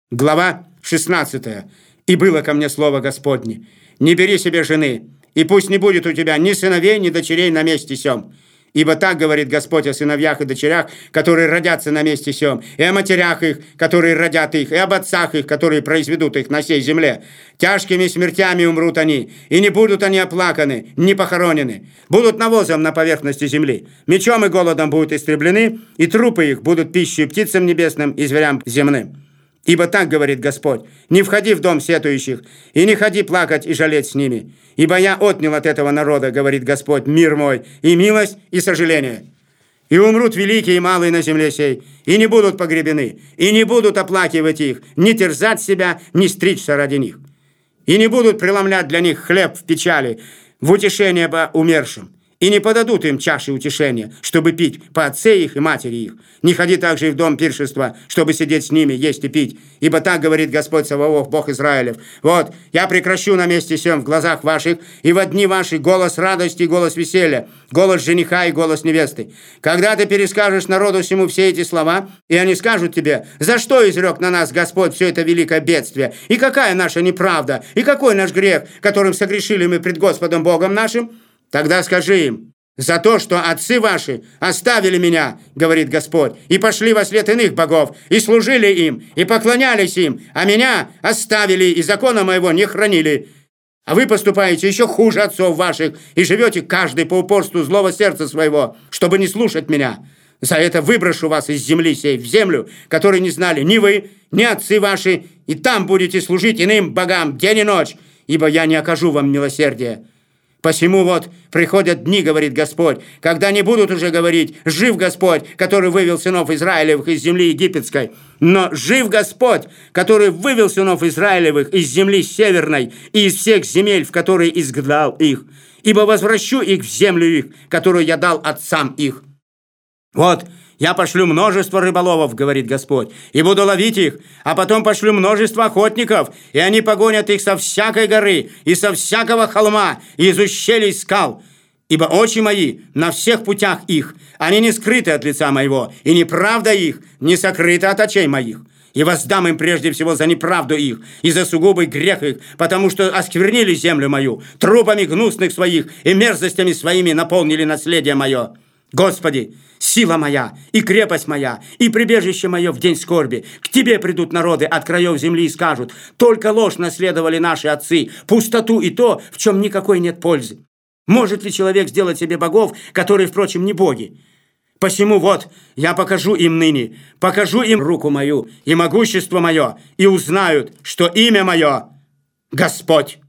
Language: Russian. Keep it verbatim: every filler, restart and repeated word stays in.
Глава шестнадцатая. «И было ко мне слово Господне: не бери себе жены, и пусть не будет у тебя ни сыновей, ни дочерей на месте сем. Ибо так говорит Господь о сыновьях и дочерях, которые родятся на месте сем, и о матерях их, которые родят их, и об отцах их, которые произведут их на сей земле. Тяжкими смертями умрут они, и не будут они оплаканы, не похоронены. Будут навозом на поверхности земли. Мечом и голодом будут истреблены, и трупы их будут пищей птицам небесным и зверям земным. Ибо так говорит Господь: не входи в дом сетующих, и не ходи плакать и жалеть с ними. Ибо я отнял от этого народа, говорит Господь, мир мой, и милость, и сожаление. И умрут великие и малые на земле сей, и не будут погребены, и не будут оплакивать их, не терзать себя, не стричься ради них. И не будут преломлять для них хлеб в печали, в утешение по умершим. И не подадут им чаши утешения, чтобы пить по отце их и матери их. Не ходи также и в дом пиршества, чтобы сидеть с ними, есть и пить. Ибо так говорит Господь Саваоф, Бог Израилев: вот, я прекращу на месте сем в глазах ваших, и во дни ваши голос радости и голос веселья, голос жениха и голос невесты. Когда ты перескажешь народу всему все эти слова, и они скажут тебе: за что изрек на нас Господь все это великое бедствие? И какая наша неправда? И какой наш грех, которым согрешили мы пред Господом Богом нашим? Тогда скажи им: за то, что отцы ваши оставили меня, говорит Господь, и пошли во след иных богов, и служили им, и поклонялись им, а меня оставили, и закона моего не хранили. А вы поступаете еще хуже отцов ваших, и живете каждый по упорству злого сердца своего, чтобы не слушать меня. За это выброшу вас из земли сей в землю, которой не знали ни вы, ни отцы ваши, и там будете служить иным богам день и ночь, ибо я не окажу вам милосердия. Посему вот приходят дни, говорит Господь, когда не будут уже говорить: жив Господь, который вывел сынов Израилевых из земли египетской, но жив Господь, который вывел сынов Израилевых из земли северной и из всех земель, в которые изгнал их, ибо возвращу их в землю их, которую я дал отцам их. Вот, я пошлю множество рыболовов, говорит Господь, и буду ловить их, а потом пошлю множество охотников, и они погонят их со всякой горы и со всякого холма и из ущелий скал. Ибо очи мои на всех путях их, они не скрыты от лица моего, и неправда их не сокрыта от очей моих. И воздам им прежде всего за неправду их и за сугубый грех их, потому что осквернили землю мою, трупами гнусных своих и мерзостями своими наполнили наследие мое. Господи, сила моя и крепость моя и прибежище мое в день скорби. К Тебе придут народы от краев земли и скажут: только ложь наследовали наши отцы, пустоту и то, в чем никакой нет пользы. Может ли человек сделать себе богов, которые, впрочем, не боги? Посему вот, я покажу им ныне, покажу им руку мою и могущество мое, и узнают, что имя мое — Господь».